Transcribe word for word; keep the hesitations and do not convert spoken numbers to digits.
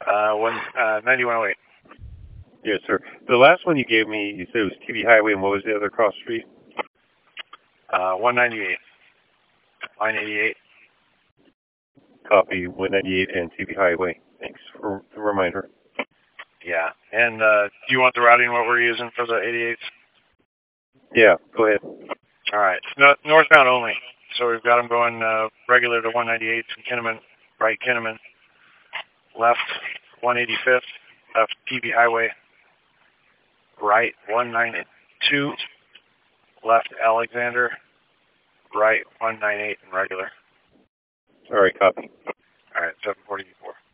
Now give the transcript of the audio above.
Uh, one, uh, ninety-one oh eight. Yes, sir. The last one you gave me, you said it was T V Highway, and what was the other cross street? Uh, one ninety-eight. Line eighty-eight. Copy, one ninety-eight and T V Highway. Thanks for the reminder. Yeah. And uh, do you want the routing what we're using for the eighty-eights? Yeah, go ahead. All right. No, northbound only. So we've got them going uh, regular to one ninety-eight from Kinnaman, right Kinnaman. Left one eighty-fifth, left T V Highway. Right one ninety-two, left Alexander. Right one ninety-eight and regular. All right, copy. All right, seven forty-four.